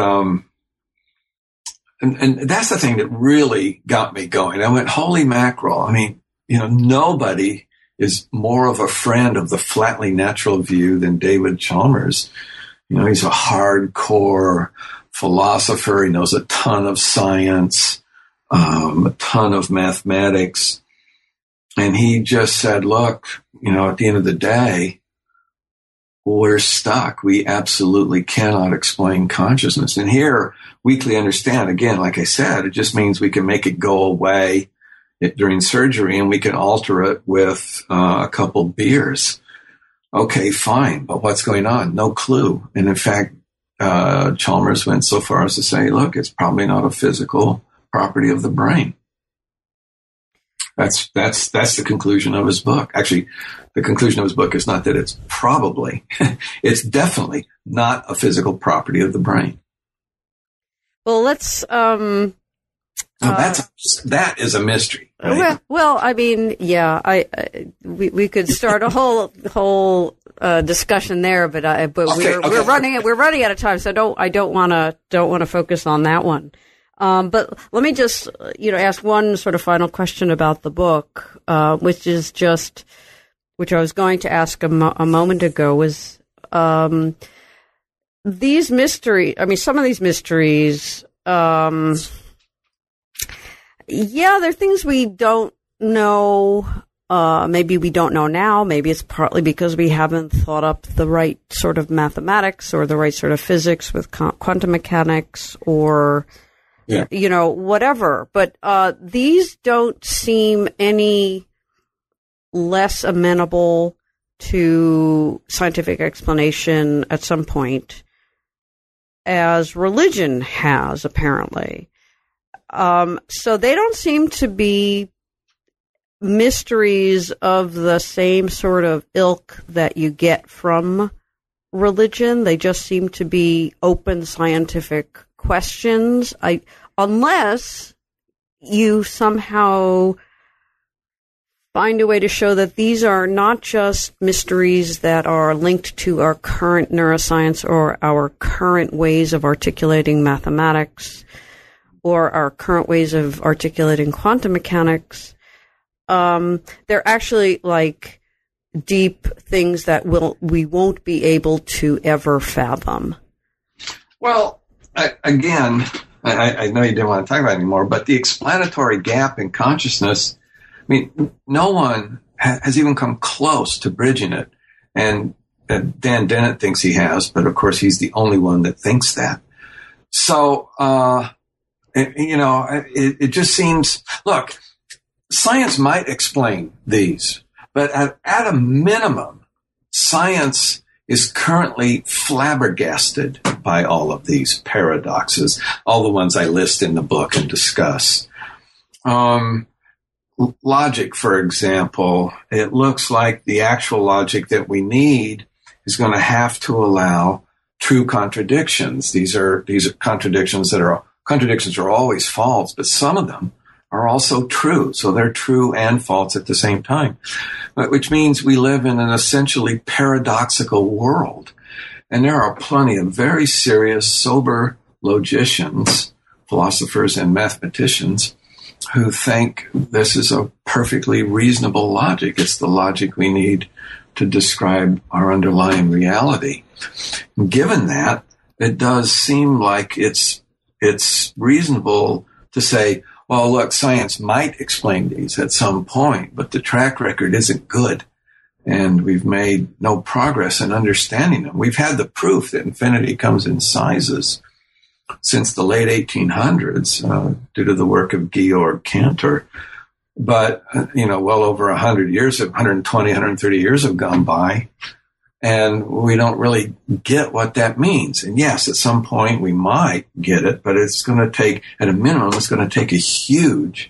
that's the thing that really got me going. I went, holy mackerel. Nobody is more of a friend of the flatly natural view than David Chalmers. He's a hardcore philosopher. He knows a ton of science. A ton of mathematics. And he just said, look, at the end of the day, we're stuck. We absolutely cannot explain consciousness. And here, weakly understand, again, like I said, it just means we can make it go away during surgery and we can alter it with a couple beers. Okay, fine. But what's going on? No clue. And in fact, Chalmers went so far as to say, look, it's probably not a physical property of the brain. That's the conclusion of his book. Actually, the conclusion of his book is not that it's probably, it's definitely not a physical property of the brain. Well, let's. That is a mystery. Right? We could start a whole discussion there, but we're running out of time, so I don't want to focus on that one. But let me just, ask one sort of final question about the book, which I was going to ask a moment ago, was these mysteries. Some of these mysteries, they're things we don't know. Maybe we don't know now. Maybe it's partly because we haven't thought up the right sort of mathematics or the right sort of physics with quantum mechanics or... Yeah. Whatever. But these don't seem any less amenable to scientific explanation at some point as religion has, apparently. So they don't seem to be mysteries of the same sort of ilk that you get from religion. They just seem to be open scientific questions, unless you somehow find a way to show that these are not just mysteries that are linked to our current neuroscience or our current ways of articulating mathematics or our current ways of articulating quantum mechanics. They're actually like deep things that we won't be able to ever fathom. Well, I know you didn't want to talk about it anymore, but the explanatory gap in consciousness, no one has even come close to bridging it. And Dan Dennett thinks he has, but of course he's the only one that thinks that. So, it just seems, look, science might explain these, But at a minimum, science is currently flabbergasted by all of these paradoxes, all the ones I list in the book and discuss. Logic, for example, it looks like the actual logic that we need is going to have to allow true contradictions. These are contradictions contradictions are always false, but some of them are also true. So they're true and false at the same time, which means we live in an essentially paradoxical world. And there are plenty of very serious, sober logicians, philosophers, and mathematicians who think this is a perfectly reasonable logic. It's the logic we need to describe our underlying reality. Given that, it does seem like it's reasonable to say, well, look, science might explain these at some point, but the track record isn't good, and we've made no progress in understanding them. We've had the proof that infinity comes in sizes since the late 1800s due to the work of Georg Cantor. But, well over 120, 130 years have gone by, and we don't really get what that means. And yes, at some point we might get it, but it's going to take, at a minimum, it's going to take a huge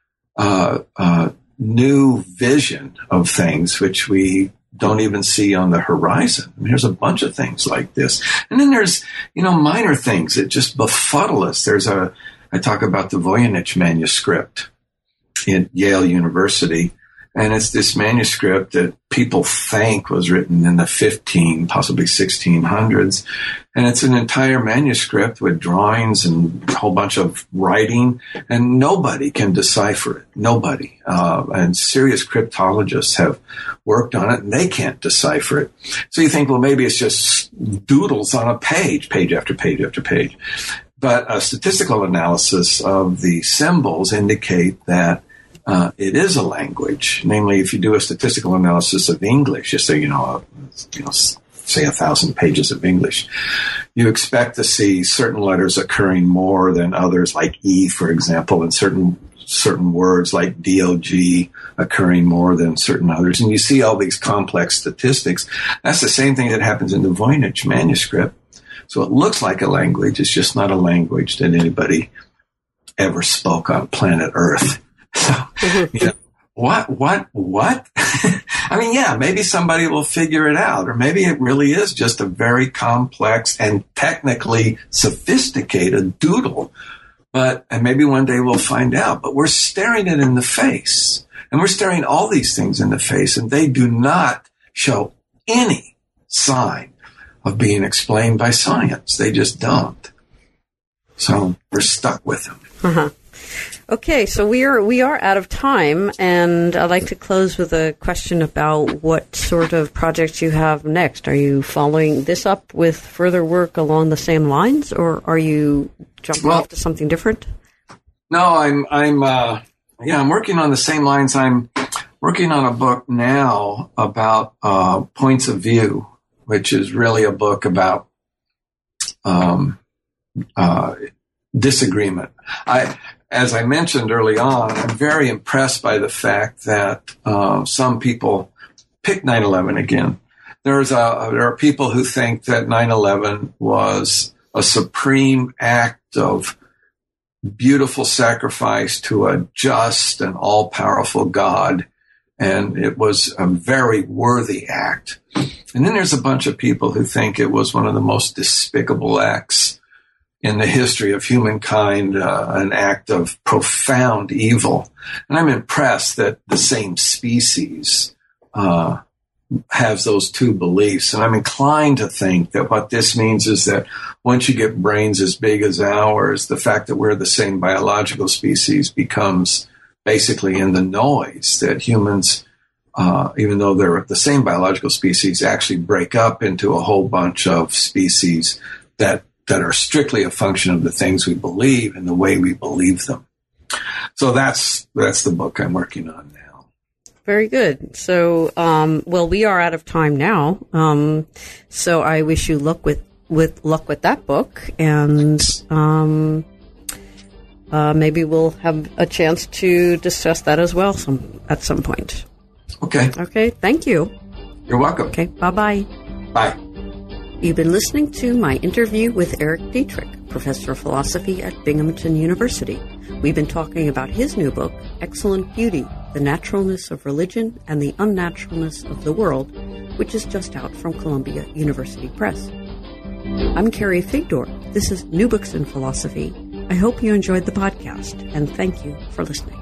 new vision of things, which we don't even see on the horizon. I mean, there's a bunch of things like this. And then there's, minor things that just befuddle us. I talk about the Voynich manuscript in Yale University. And it's this manuscript that people think was written in the possibly 1600s. And it's an entire manuscript with drawings and a whole bunch of writing, and nobody can decipher it. Nobody. And serious cryptologists have worked on it, and they can't decipher it. So you think, well, maybe it's just doodles on a page after page after page. But a statistical analysis of the symbols indicate that it is a language. Namely, if you do a statistical analysis of English, just say, say 1,000 pages of English, you expect to see certain letters occurring more than others, like E, for example, and certain words like DOG occurring more than certain others. And you see all these complex statistics. That's the same thing that happens in the Voynich manuscript. So it looks like a language. It's just not a language that anybody ever spoke on planet Earth. So, what? I mean, yeah, maybe somebody will figure it out, or maybe it really is just a very complex and technically sophisticated doodle. And maybe one day we'll find out, but we're staring it in the face, and we're staring all these things in the face, and they do not show any sign of being explained by science. They just don't. So we're stuck with them. Uh-huh. Okay, so we are out of time, and I'd like to close with a question about what sort of projects you have next. Are you following this up with further work along the same lines, or are you jumping off to something different? No, I'm working on the same lines. I'm working on a book now about points of view, which is really a book about disagreement. As I mentioned early on, I'm very impressed by the fact that some people pick 9/11 again. There are people who think that 9/11 was a supreme act of beautiful sacrifice to a just and all-powerful God, and it was a very worthy act. And then there's a bunch of people who think it was one of the most despicable acts in the history of humankind, an act of profound evil. And I'm impressed that the same species has those two beliefs. And I'm inclined to think that what this means is that once you get brains as big as ours, the fact that we're the same biological species becomes basically in the noise, that humans, even though they're the same biological species, actually break up into a whole bunch of species that are strictly a function of the things we believe and the way we believe them. So that's the book I'm working on now. Very good. So, we are out of time now. So I wish you luck with that book, and maybe we'll have a chance to discuss that as well at some point. Okay. Okay, thank you. You're welcome. Okay, bye-bye. Bye. You've been listening to my interview with Eric Dietrich, professor of philosophy at Binghamton University. We've been talking about his new book, Excellent Beauty, The Naturalness of Religion and the Unnaturalness of the World, which is just out from Columbia University Press. I'm Carrie Figdor. This is New Books in Philosophy. I hope you enjoyed the podcast, and thank you for listening.